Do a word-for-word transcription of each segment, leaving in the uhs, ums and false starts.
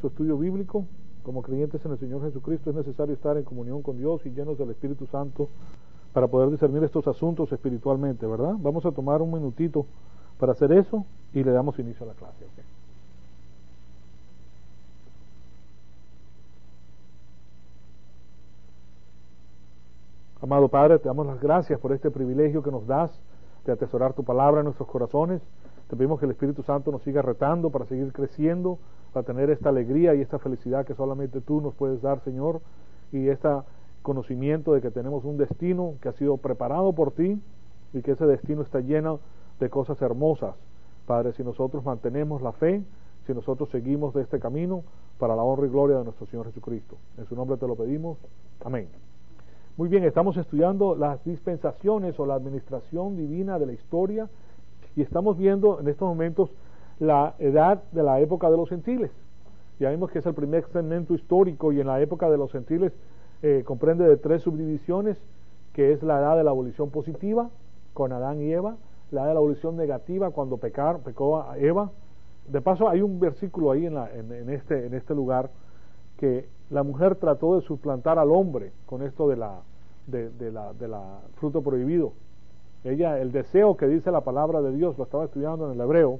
Su estudio bíblico. Como creyentes en el Señor Jesucristo es necesario estar en comunión con Dios y llenos del Espíritu Santo para poder discernir estos asuntos espiritualmente, ¿verdad? Vamos a tomar un minutito para hacer eso y le damos inicio a la clase, ¿ok? Amado Padre, te damos las gracias por este privilegio que nos das de atesorar tu palabra en nuestros corazones. Te pedimos que el Espíritu Santo nos siga retando para seguir creciendo, para tener esta alegría y esta felicidad que solamente tú nos puedes dar, Señor, y este conocimiento de que tenemos un destino que ha sido preparado por ti y que ese destino está lleno de cosas hermosas. Padre, si nosotros mantenemos la fe, si nosotros seguimos de este camino, para la honra y gloria de nuestro Señor Jesucristo. En su nombre te lo pedimos. Amén. Muy bien, estamos estudiando las dispensaciones o la administración divina de la historia y estamos viendo en estos momentos la edad de la época de los gentiles. Ya vimos que es el primer segmento histórico y en la época de los gentiles eh, comprende de tres subdivisiones, que es la edad de la abolición positiva con Adán y Eva, la edad de la abolición negativa cuando pecar, pecó a Eva. De paso hay un versículo ahí en, la, en, en, este, en este lugar que la mujer trató de suplantar al hombre con esto de la, de, de la, de la fruto prohibido. Ella, el deseo que dice la palabra de Dios, lo estaba estudiando en el hebreo,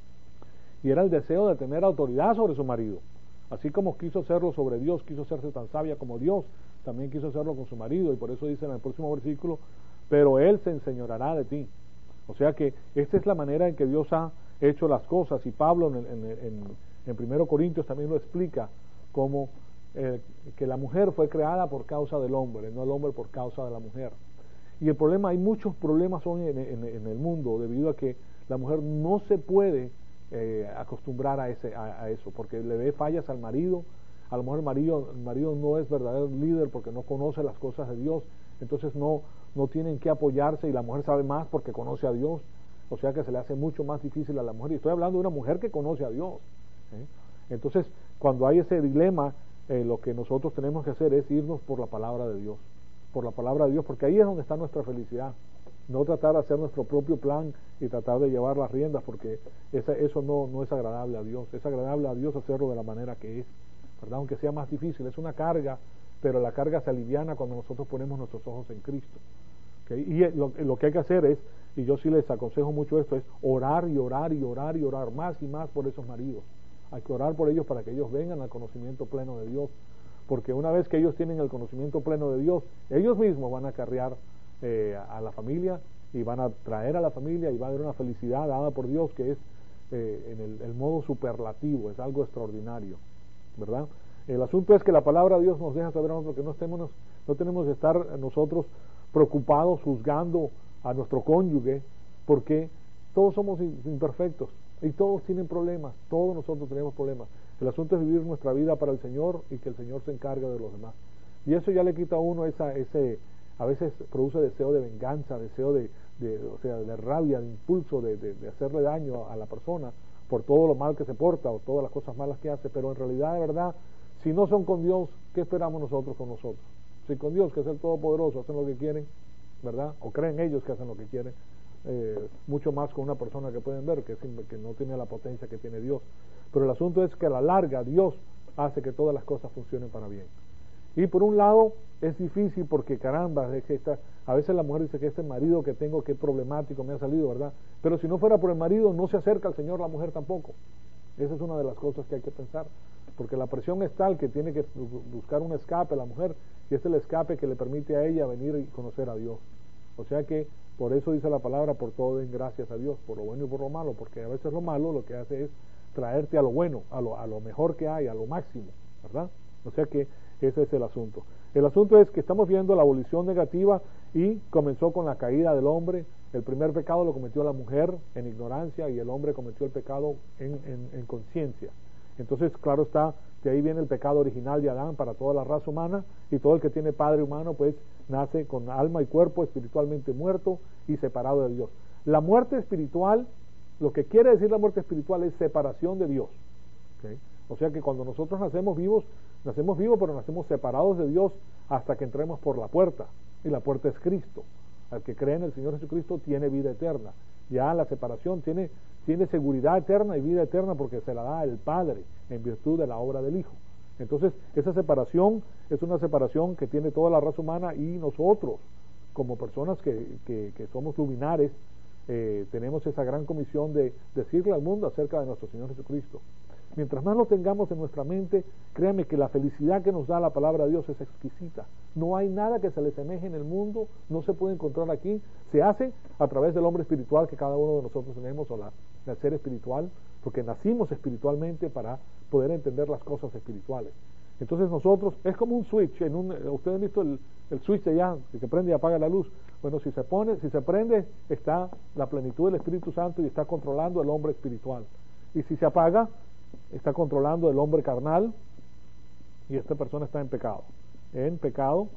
y era el deseo de tener autoridad sobre su marido. Así como quiso hacerlo sobre Dios, quiso hacerse tan sabia como Dios, también quiso hacerlo con su marido, y por eso dice en el próximo versículo, pero él se enseñoreará de ti. O sea que esta es la manera en que Dios ha hecho las cosas, y Pablo en, en, en, en primero Corintios también lo explica, como eh, que la mujer fue creada por causa del hombre, no el hombre por causa de la mujer. Y el problema, hay muchos problemas hoy en, en, en el mundo debido a que la mujer no se puede eh, acostumbrar a, ese, a, a eso, porque le ve fallas al marido. A lo mejor el marido, el marido no es verdadero líder porque no conoce las cosas de Dios, entonces no, no tienen que apoyarse, y la mujer sabe más porque conoce a Dios, o sea que se le hace mucho más difícil a la mujer, y estoy hablando de una mujer que conoce a Dios, ¿eh? Entonces cuando hay ese dilema, eh, lo que nosotros tenemos que hacer es irnos por la palabra de Dios, por la palabra de Dios, porque ahí es donde está nuestra felicidad. No tratar de hacer nuestro propio plan y tratar de llevar las riendas, porque esa, eso no, no es agradable a Dios. Es agradable a Dios hacerlo de la manera que es, ¿verdad? Aunque sea más difícil, es una carga, pero la carga se aliviana cuando nosotros ponemos nuestros ojos en Cristo, ¿okay? Y lo, lo que hay que hacer es, y yo sí les aconsejo mucho esto, es orar y orar y orar y orar más y más por esos maridos. Hay que orar por ellos para que ellos vengan al conocimiento pleno de Dios, porque una vez que ellos tienen el conocimiento pleno de Dios, ellos mismos van a acarrear eh, a la familia, y van a traer a la familia, y va a haber una felicidad dada por Dios que es eh, en el, el modo superlativo, es algo extraordinario, ¿verdad? El asunto es que la palabra de Dios nos deja saber a nosotros que no, estemos, no tenemos que estar nosotros preocupados juzgando a nuestro cónyuge, porque todos somos imperfectos y todos tienen problemas, todos nosotros tenemos problemas. El asunto es vivir nuestra vida para el Señor y que el Señor se encargue de los demás. Y eso ya le quita a uno esa, ese, a veces produce deseo de venganza, deseo de, de o sea, de rabia, de impulso de, de, de hacerle daño a la persona por todo lo mal que se porta o todas las cosas malas que hace, pero en realidad, de verdad, si no son con Dios, ¿qué esperamos nosotros con nosotros? Si con Dios, que es el Todopoderoso, hacen lo que quieren, ¿verdad? O creen ellos que hacen lo que quieren, eh, mucho más con una persona que pueden ver, que, es, que no tiene la potencia que tiene Dios. Pero el asunto es que a la larga Dios hace que todas las cosas funcionen para bien. Y por un lado es difícil porque caramba, es que esta, a veces la mujer dice que este marido que tengo, qué problemático me ha salido, ¿verdad? Pero si no fuera por el marido, no se acerca al Señor la mujer tampoco. Esa es una de las cosas que hay que pensar, porque la presión es tal que tiene que buscar un escape a la mujer, y es el escape que le permite a ella venir y conocer a Dios. O sea que por eso dice la palabra, por todo den gracias a Dios, por lo bueno y por lo malo, porque a veces lo malo lo que hace es traerte a lo bueno, a lo, a lo mejor que hay, a lo máximo, ¿verdad? O sea que ese es el asunto. El asunto es que estamos viendo la abolición negativa, y comenzó con la caída del hombre. El primer pecado lo cometió la mujer en ignorancia, y el hombre cometió el pecado en, en, en conciencia. Entonces, claro está, de ahí viene el pecado original de Adán para toda la raza humana, y todo el que tiene padre humano pues nace con alma y cuerpo espiritualmente muerto y separado de Dios. La muerte espiritual, lo que quiere decir la muerte espiritual es separación de Dios, ¿okay? O sea que cuando nosotros nacemos vivos, nacemos vivos pero nacemos separados de Dios hasta que entremos por la puerta, y la puerta es Cristo. Al que cree en el Señor Jesucristo tiene vida eterna, ya la separación, tiene, tiene seguridad eterna y vida eterna porque se la da el Padre en virtud de la obra del Hijo. Entonces, esa separación es una separación que tiene toda la raza humana, y nosotros, como personas que, que, que somos luminares, eh, tenemos esa gran comisión de decirle al mundo acerca de nuestro Señor Jesucristo. Mientras más lo tengamos en nuestra mente, créanme que la felicidad que nos da la palabra de Dios es exquisita. No hay nada que se le semeje en el mundo, no se puede encontrar aquí. Se hace a través del hombre espiritual que cada uno de nosotros tenemos, o la, el ser espiritual, porque nacimos espiritualmente para poder entender las cosas espirituales. Entonces nosotros, es como un switch, en un, ustedes han visto el, el switch de allá, que prende y apaga la luz. Bueno, si se pone, si se prende, está la plenitud del Espíritu Santo y está controlando el hombre espiritual. Y si se apaga, está controlando el hombre carnal, y esta persona está en pecado, en pecado,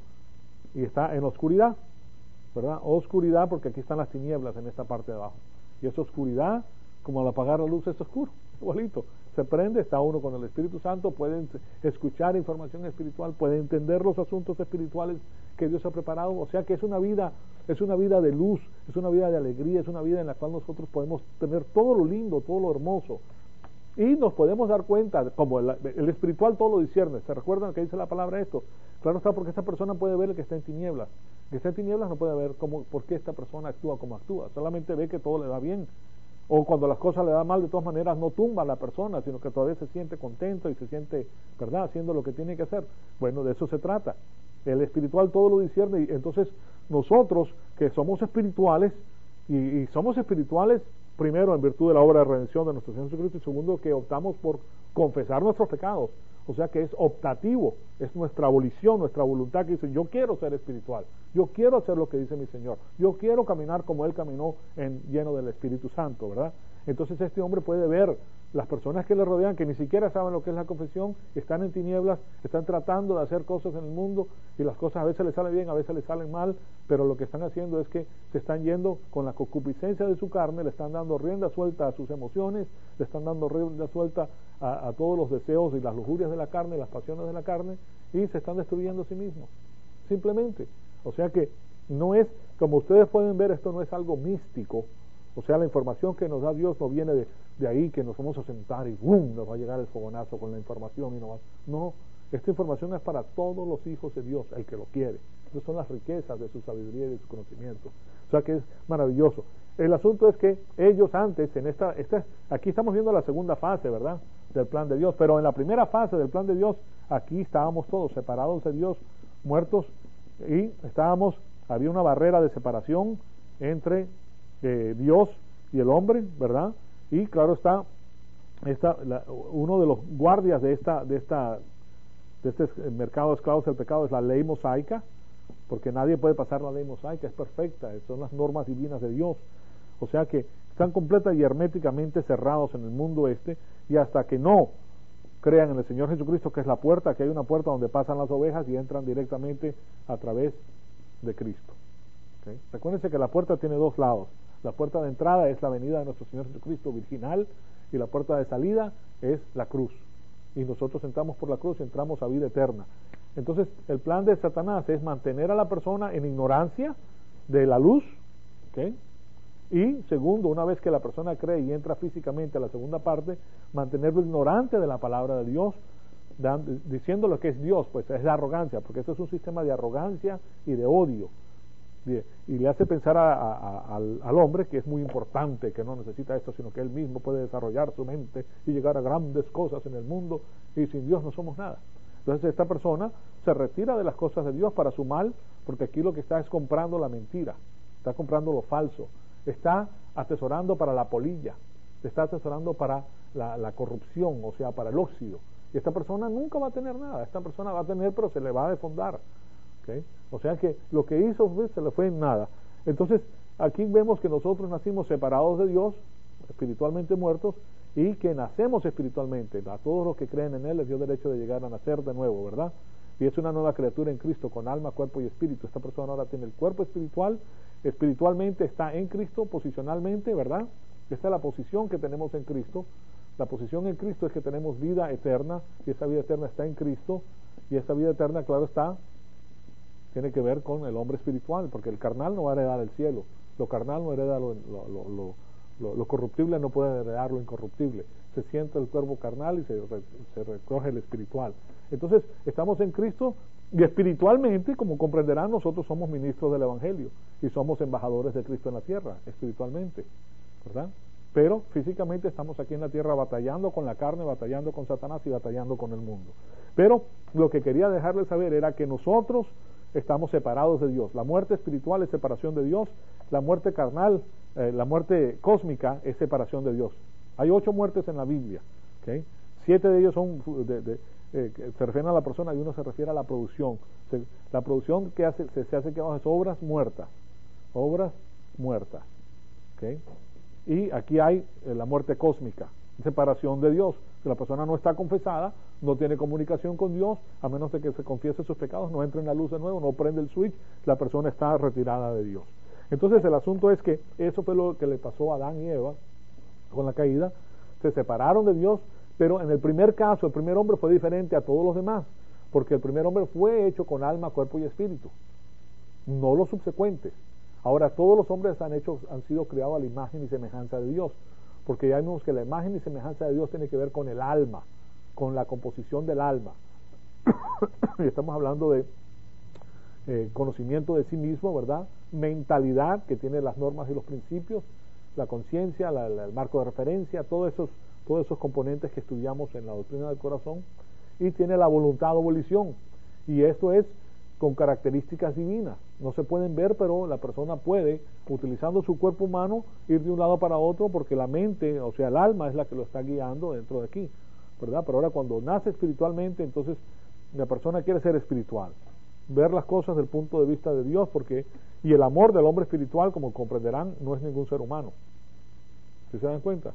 y está en oscuridad, ¿verdad? Oscuridad, porque aquí están las tinieblas en esta parte de abajo, y esa oscuridad, como al apagar la luz, es oscuro, igualito. Se prende, está uno con el Espíritu Santo, pueden escuchar información espiritual, pueden entender los asuntos espirituales que Dios ha preparado. O sea que es una vida, es una vida de luz, es una vida de alegría, es una vida en la cual nosotros podemos tener todo lo lindo, todo lo hermoso, y nos podemos dar cuenta, como el, el espiritual todo lo discierne. ¿Se recuerdan que dice la palabra esto? Claro está, porque esta persona puede ver el que está en tinieblas. El que está en tinieblas no puede ver cómo, por qué esta persona actúa como actúa, solamente ve que todo le va bien. O cuando las cosas le dan mal, de todas maneras no tumba a la persona, sino que todavía se siente contento y se siente, ¿verdad?, haciendo lo que tiene que hacer. Bueno, de eso se trata. El espiritual todo lo discierne, y entonces nosotros que somos espirituales, y, y somos espirituales primero en virtud de la obra de redención de nuestro Señor Jesucristo, y segundo que optamos por confesar nuestros pecados. O sea que es optativo, es nuestra volición, nuestra voluntad que dice: yo quiero ser espiritual, yo quiero hacer lo que dice mi Señor, yo quiero caminar como Él caminó, en, lleno del Espíritu Santo, ¿verdad? Entonces este hombre puede ver las personas que le rodean, que ni siquiera saben lo que es la confesión, están en tinieblas, están tratando de hacer cosas en el mundo, y las cosas a veces les salen bien, a veces les salen mal, pero lo que están haciendo es que se están yendo con la concupiscencia de su carne, le están dando rienda suelta a sus emociones, le están dando rienda suelta a, a todos los deseos y las lujurias de la carne, las pasiones de la carne, y se están destruyendo a sí mismos, simplemente. O sea que no es, como ustedes pueden ver, esto no es algo místico. O sea, la información que nos da Dios no viene de, de ahí, que nos vamos a sentar y ¡bum!, nos va a llegar el fogonazo con la información y no va. No, esta información es para todos los hijos de Dios, el que lo quiere. Esas son las riquezas de su sabiduría y de su conocimiento. O sea que es maravilloso. El asunto es que ellos antes, en esta, esta, aquí estamos viendo la segunda fase, ¿verdad?, del plan de Dios, pero en la primera fase del plan de Dios, aquí estábamos todos separados de Dios, muertos, y estábamos, había una barrera de separación entre Eh, Dios y el hombre, ¿verdad? Y claro está, esta, la, uno de los guardias de esta, de esta, de este mercado de esclavos del pecado es la ley mosaica, porque nadie puede pasar la ley mosaica, es perfecta, son las normas divinas de Dios. O sea que están completa y herméticamente cerrados en el mundo este, y hasta que no crean en el Señor Jesucristo, que es la puerta, que hay una puerta donde pasan las ovejas y entran directamente a través de Cristo. ¿Okay? Recuérdense que la puerta tiene dos lados. La puerta de entrada es la venida de nuestro Señor Jesucristo virginal, y la puerta de salida es la cruz. Y nosotros entramos por la cruz y entramos a vida eterna. Entonces, el plan de Satanás es mantener a la persona en ignorancia de la luz, ¿okay? Y segundo, una vez que la persona cree y entra físicamente a la segunda parte, mantenerlo ignorante de la palabra de Dios, dando, diciendo lo que es Dios, pues es la arrogancia, porque esto es un sistema de arrogancia y de odio. Y le hace pensar a, a, a, al, al hombre que es muy importante, que no necesita esto, sino que él mismo puede desarrollar su mente y llegar a grandes cosas en el mundo, y sin Dios no somos nada. Entonces esta persona se retira de las cosas de Dios para su mal, porque aquí lo que está es comprando la mentira, está comprando lo falso, está atesorando para la polilla, está atesorando para la, la corrupción, o sea, para el óxido. Y esta persona nunca va a tener nada, esta persona va a tener, pero se le va a defondar. ¿Okay? O sea que lo que hizo pues, se le fue en nada. Entonces aquí vemos que nosotros nacimos separados de Dios, espiritualmente muertos, y que nacemos espiritualmente. A todos los que creen en Él les dio derecho de llegar a nacer de nuevo, ¿verdad? Y es una nueva criatura en Cristo, con alma, cuerpo y espíritu. Esta persona ahora tiene el cuerpo espiritual, espiritualmente está en Cristo, posicionalmente, ¿verdad? Esta es la posición que tenemos en Cristo. La posición en Cristo es que tenemos vida eterna, y esa vida eterna está en Cristo, y esa vida eterna, claro está, tiene que ver con el hombre espiritual, porque el carnal no va a heredar el cielo. Lo carnal no hereda lo, lo, lo, lo, lo, lo corruptible, no puede heredar lo incorruptible. Se siente el cuerpo carnal y se, se recoge el espiritual. Entonces, estamos en Cristo y espiritualmente, como comprenderán, nosotros somos ministros del Evangelio y somos embajadores de Cristo en la tierra, espiritualmente, ¿verdad? Pero físicamente estamos aquí en la tierra batallando con la carne, batallando con Satanás y batallando con el mundo. Pero lo que quería dejarles saber era que nosotros estamos separados de Dios. La muerte espiritual es separación de Dios, la muerte carnal, eh, la muerte cósmica es separación de Dios. Hay ocho muertes en la Biblia, ¿okay? Siete de ellos son de, de, eh, se refieren a la persona y uno se refiere a la producción. Se, la producción que hace, se, se hace que es obras muertas, obras muertas, ¿okay? Y aquí hay eh, la muerte cósmica, separación de Dios. Si la persona no está confesada, no tiene comunicación con Dios, a menos de que se confiese sus pecados, no entre en la luz de nuevo, no prende el switch, la persona está retirada de Dios. Entonces el asunto es que eso fue lo que le pasó a Adán y Eva con la caída. Se separaron de Dios, pero en el primer caso, el primer hombre fue diferente a todos los demás, porque el primer hombre fue hecho con alma, cuerpo y espíritu, no los subsecuentes. Ahora todos los hombres han, hecho, han sido creados a la imagen y semejanza de Dios, porque ya vimos que la imagen y semejanza de Dios tiene que ver con el alma, con la composición del alma. Y estamos hablando de eh, conocimiento de sí mismo, ¿verdad? Mentalidad, que tiene las normas y los principios, la conciencia, la, la, el marco de referencia, todos esos, todos esos componentes que estudiamos en la doctrina del corazón, y tiene la voluntad o volición, y esto es con características divinas. No se pueden ver, pero la persona puede, utilizando su cuerpo humano, ir de un lado para otro, porque la mente, o sea, el alma es la que lo está guiando dentro de aquí, ¿verdad? Pero ahora cuando nace espiritualmente, entonces la persona quiere ser espiritual, ver las cosas desde el punto de vista de Dios, porque, y el amor del hombre espiritual, como comprenderán, no es ningún ser humano. ¿Sí se dan cuenta?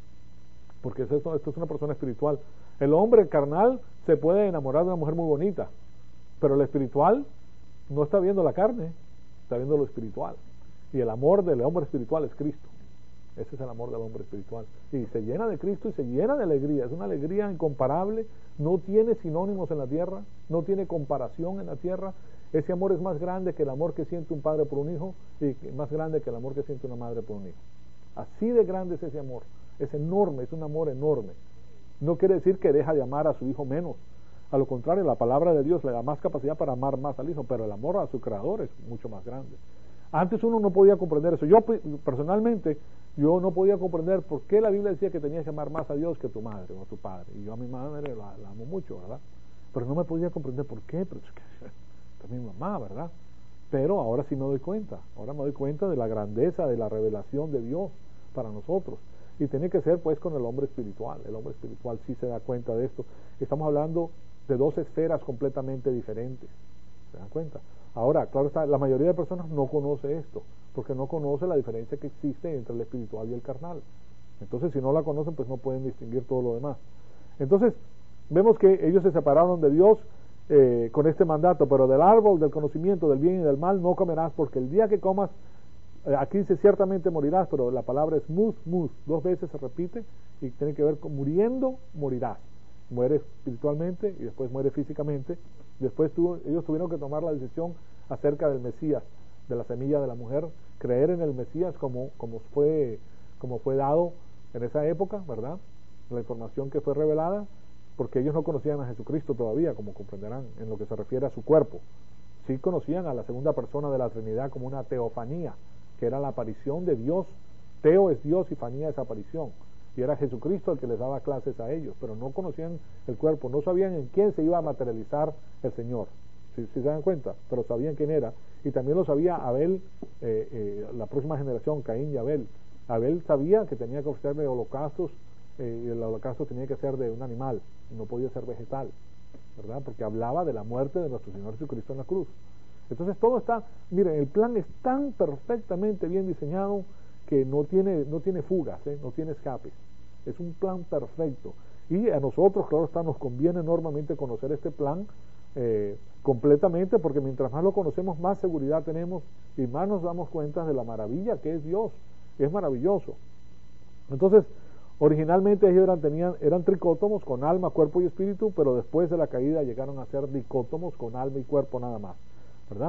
Porque es esto, esto es una persona espiritual. El hombre carnal se puede enamorar de una mujer muy bonita, pero el espiritual no está viendo la carne, está viendo lo espiritual. Y el amor del hombre espiritual es Cristo. Ese es el amor del hombre espiritual. Y se llena de Cristo y se llena de alegría. Es una alegría incomparable. No tiene sinónimos en la tierra, no tiene comparación en la tierra. Ese amor es más grande que el amor que siente un padre por un hijo, y más grande que el amor que siente una madre por un hijo. Así de grande es ese amor. Es enorme, es un amor enorme. No quiere decir que deja de amar a su hijo menos. A lo contrario, la palabra de Dios le da más capacidad para amar más al hijo, pero el amor a su creador es mucho más grande. Antes uno no podía comprender eso. Yo personalmente, yo no podía comprender por qué la Biblia decía que tenías que amar más a Dios que a tu madre o a tu padre. Y yo a mi madre la, la amo mucho, ¿verdad? Pero no me podía comprender por qué, pero es que es mi mamá, ¿verdad? Pero ahora sí me doy cuenta. Ahora me doy cuenta de la grandeza de la revelación de Dios para nosotros. Y tiene que ser pues con el hombre espiritual. El hombre espiritual sí se da cuenta de esto. Estamos hablando de dos esferas completamente diferentes. ¿Se dan cuenta? Ahora, claro está, la mayoría de personas no conoce esto, porque no conoce la diferencia que existe entre el espiritual y el carnal. Entonces, si no la conocen, pues no pueden distinguir todo lo demás. Entonces, vemos que ellos se separaron de Dios eh, con este mandato, pero del árbol del conocimiento del bien y del mal no comerás, porque el día que comas, eh, aquí dice ciertamente morirás, pero la palabra es mus, mus, dos veces se repite, y tiene que ver con muriendo, morirás. Muere espiritualmente y después muere físicamente. Después tuvo, ellos tuvieron que tomar la decisión acerca del Mesías, de la semilla de la mujer, creer en el Mesías como, como, fue, como fue dado en esa época, ¿verdad? La información que fue revelada, porque ellos no conocían a Jesucristo todavía, como comprenderán, en lo que se refiere a su cuerpo. Sí conocían a la segunda persona de la Trinidad como una teofanía, que era la aparición de Dios. Teo es Dios y fanía es aparición. Y era Jesucristo el que les daba clases a ellos, pero no conocían el cuerpo, no sabían en quién se iba a materializar el Señor, si ¿sí, sí se dan cuenta? Pero sabían quién era, y también lo sabía Abel, eh, eh, la próxima generación, Caín y Abel. Abel sabía que tenía que ofrecerle holocaustos, eh, y el holocausto tenía que ser de un animal, no podía ser vegetal, ¿verdad? Porque hablaba de la muerte de nuestro Señor Jesucristo en la cruz. Entonces todo está, miren, el plan es tan perfectamente bien diseñado que no tiene, no tiene fugas, ¿eh? No tiene escapes. Es un plan perfecto. Y a nosotros, claro está, nos conviene enormemente conocer este plan eh, completamente, porque mientras más lo conocemos, más seguridad tenemos y más nos damos cuenta de la maravilla que es Dios. Es maravilloso. Entonces, originalmente ellos eran, tenían, eran tricótomos con alma, cuerpo y espíritu, pero después de la caída llegaron a ser dicótomos con alma y cuerpo nada más, ¿verdad?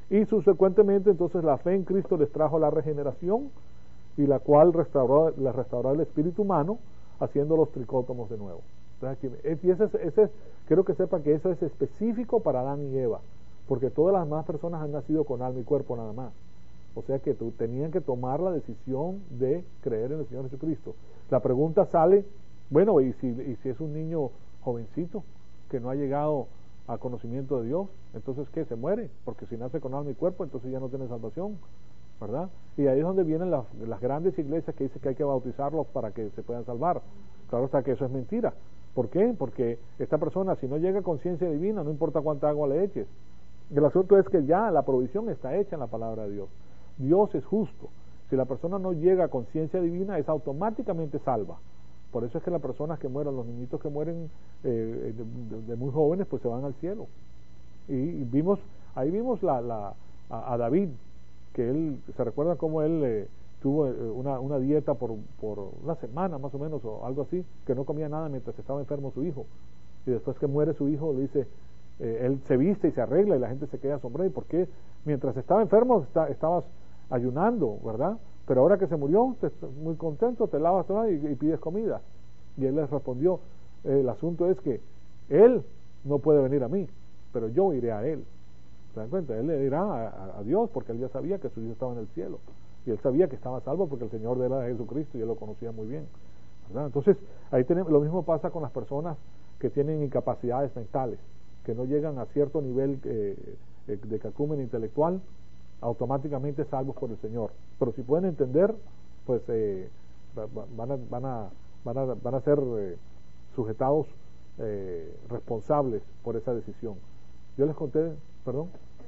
y subsecuentemente entonces la fe en Cristo les trajo la regeneración, y la cual restauró, la restauró el espíritu humano, haciendo los tricótomos de nuevo. Entonces, aquí, y ese, ese, quiero que sepan que eso es específico para Adán y Eva, porque todas las demás personas han nacido con alma y cuerpo nada más. O sea que tú, tenían que tomar la decisión de creer en el Señor Jesucristo. La pregunta sale, bueno, ¿y si, y si es un niño jovencito que no ha llegado a conocimiento de Dios? Entonces, ¿qué? Se muere, porque si nace con alma y cuerpo, entonces ya no tiene salvación, ¿verdad? Y ahí es donde vienen las, las grandes iglesias que dicen que hay que bautizarlos para que se puedan salvar. Claro está que eso es mentira. ¿Por qué? Porque esta persona, si no llega a conciencia divina, no importa cuánta agua le eches. El asunto es que ya la provisión está hecha en la palabra de Dios. Dios es justo. Si la persona no llega a conciencia divina, es automáticamente salva. Por eso es que las personas que mueren, los niñitos que mueren eh, de, de, de muy jóvenes, pues se van al cielo. Y, y vimos, ahí vimos la, la, a, a David, que él, se recuerda cómo él eh, tuvo una, una dieta por, por una semana más o menos, o algo así, que no comía nada mientras estaba enfermo su hijo. Y después que muere su hijo, le dice, eh, él se viste y se arregla y la gente se queda asombrada. ¿Y por qué? Mientras estaba enfermo está, estabas ayunando, ¿verdad? Pero ahora que se murió, te, muy contento, te lavas todo y, y pides comida. Y él les respondió, eh, el asunto es que él no puede venir a mí, pero yo iré a él. ¿Se dan cuenta? Él irá a, a, a Dios porque él ya sabía que su hijo estaba en el cielo. Y él sabía que estaba salvo porque el Señor de él era Jesucristo y él lo conocía muy bien, ¿verdad? Entonces, ahí tenemos, lo mismo pasa con las personas que tienen incapacidades mentales, que no llegan a cierto nivel eh, de cacumen intelectual, automáticamente salvos por el Señor. Pero si pueden entender, pues eh, van, a, van, a, van, a, van a ser eh, sujetados eh, responsables por esa decisión. Yo les conté, perdón.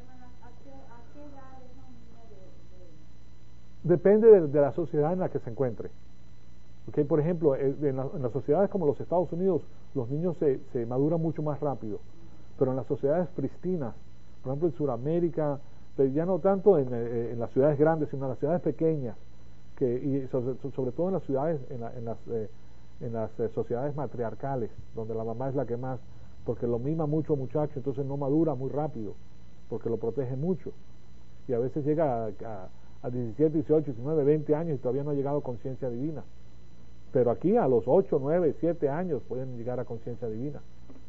Depende de, de la sociedad en la que se encuentre. Okay, por ejemplo, en, la, en las sociedades como los Estados Unidos, los niños se, se maduran mucho más rápido, pero en las sociedades pristinas, por ejemplo en Sudamérica, ya no tanto en, en las ciudades grandes, sino en las ciudades pequeñas, que, y sobre, sobre todo en las ciudades, en, la, en las, eh, en las eh, sociedades matriarcales, donde la mamá es la que más, porque lo mima mucho muchacho, entonces no madura muy rápido, porque lo protege mucho, y a veces llega a, a, a diecisiete, dieciocho, diecinueve, veinte años y todavía no ha llegado a conciencia divina. Pero aquí a los ocho, nueve, siete años pueden llegar a conciencia divina.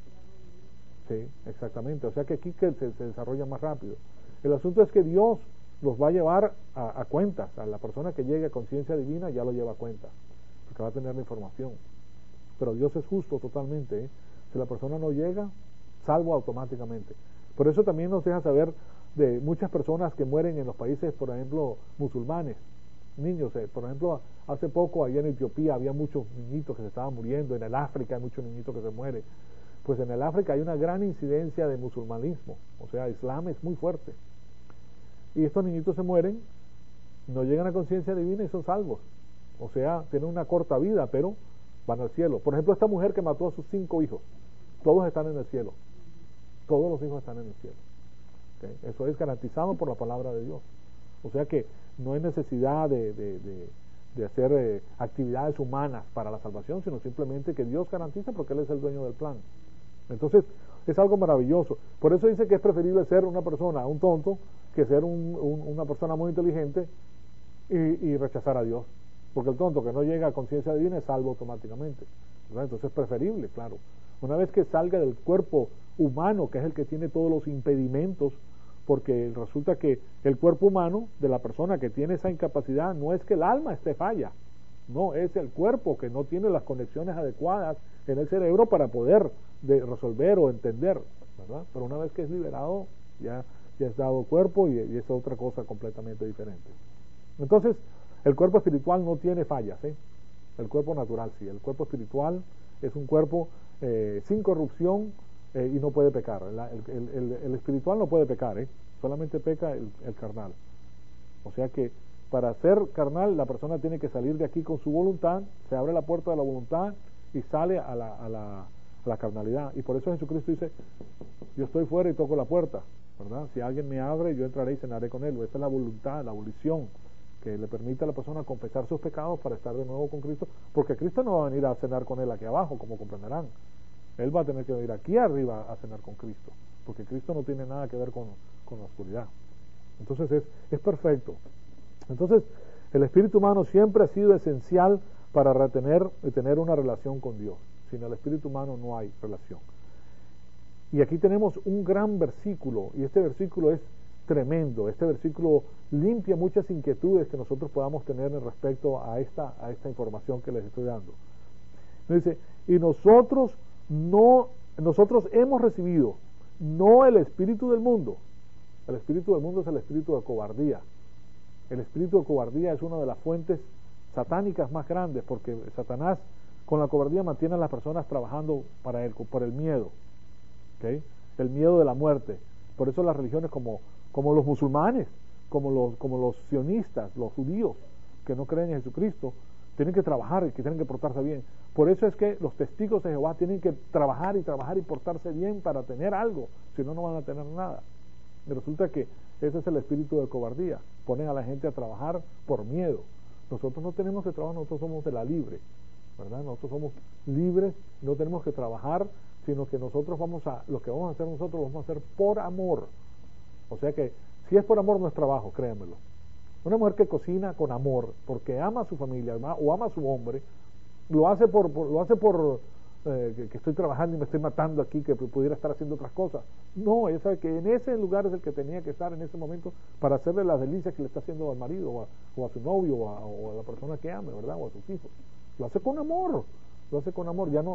Sí, exactamente. O sea que aquí que se, se desarrolla más rápido. El asunto es que Dios los va a llevar a, a cuentas. A la persona que llegue a conciencia divina ya lo lleva a cuentas, porque va a tener la información. Pero Dios es justo totalmente, ¿eh? Si la persona no llega, salvo automáticamente. Por eso también nos deja saber de muchas personas que mueren en los países, por ejemplo, musulmanes. Niños, eh, por ejemplo, hace poco allá en Etiopía había muchos niñitos que se estaban muriendo, en el África hay muchos niñitos que se mueren. Pues en el África hay una gran incidencia de musulmanismo, o sea, Islam es muy fuerte. Y estos niñitos se mueren, no llegan a conciencia divina y son salvos. O sea, tienen una corta vida, pero van al cielo. Por ejemplo, esta mujer que mató a sus cinco hijos, todos están en el cielo. Todos los hijos están en el cielo. ¿Okay? Eso es garantizado por la palabra de Dios. O sea que no hay necesidad de, de, de, de hacer eh, actividades humanas para la salvación, sino simplemente que Dios garantiza porque Él es el dueño del plan. Entonces, es algo maravilloso. Por eso dice que es preferible ser una persona, un tonto, que ser un, un, una persona muy inteligente y, y rechazar a Dios. Porque el tonto que no llega a conciencia divina es salvo automáticamente, ¿verdad? Entonces es preferible, claro. Una vez que salga del cuerpo humano, que es el que tiene todos los impedimentos, porque resulta que el cuerpo humano de la persona que tiene esa incapacidad no es que el alma esté falla, no, es el cuerpo que no tiene las conexiones adecuadas en el cerebro para poder de resolver o entender, ¿verdad? Pero una vez que es liberado, ya, ya es dado cuerpo y, y es otra cosa completamente diferente. Entonces, el cuerpo espiritual no tiene fallas, ¿eh? El cuerpo natural sí, el cuerpo espiritual es un cuerpo eh, sin corrupción, Eh, y no puede pecar. La, el, el, el, el espiritual no puede pecar, ¿eh? Solamente peca el, el carnal. O sea que para ser carnal la persona tiene que salir de aquí con su voluntad, se abre la puerta de la voluntad y sale a la, a la, a la carnalidad. Y por eso Jesucristo dice, yo estoy fuera y toco la puerta, ¿verdad? Si alguien me abre, yo entraré y cenaré con él. Esa es la voluntad, la abolición, que le permite a la persona confesar sus pecados para estar de nuevo con Cristo, porque Cristo no va a venir a cenar con él aquí abajo, como comprenderán. Él va a tener que venir aquí arriba a cenar con Cristo, porque Cristo no tiene nada que ver con, con la oscuridad. Entonces es, es perfecto. Entonces el espíritu humano siempre ha sido esencial para retener y tener una relación con Dios. Sin el espíritu humano no hay relación. Y aquí tenemos un gran versículo, y este versículo es tremendo. Este versículo limpia muchas inquietudes que nosotros podamos tener en respecto a esta, a esta información que les estoy dando. Dice, y nosotros no, nosotros hemos recibido no el espíritu del mundo. El espíritu del mundo es el espíritu de cobardía. El espíritu de cobardía es una de las fuentes satánicas más grandes, porque Satanás con la cobardía mantiene a las personas trabajando para él, por el miedo, ¿okay? El miedo de la muerte. Por eso las religiones como, como los musulmanes, como los, como los sionistas, los judíos que no creen en Jesucristo, tienen que trabajar y que tienen que portarse bien. Por eso es que los testigos de Jehová tienen que trabajar y trabajar y portarse bien para tener algo, si no, no van a tener nada. Y resulta que ese es el espíritu de cobardía. Ponen a la gente a trabajar por miedo. Nosotros no tenemos que trabajar, nosotros somos de la libre, ¿verdad? Nosotros somos libres, no tenemos que trabajar, sino que nosotros vamos a, lo que vamos a hacer nosotros lo vamos a hacer por amor. O sea que, si es por amor no es trabajo, créanmelo. Una mujer que cocina con amor, porque ama a su familia o ama a su hombre, lo hace por, por lo hace por eh, que, que estoy trabajando y me estoy matando aquí, que pudiera estar haciendo otras cosas. No, ella sabe que en ese lugar es el que tenía que estar en ese momento para hacerle las delicias que le está haciendo al marido o a, o a su novio o a, o a la persona que ame, ¿verdad? O a sus hijos. Lo hace con amor, lo hace con amor, ya no...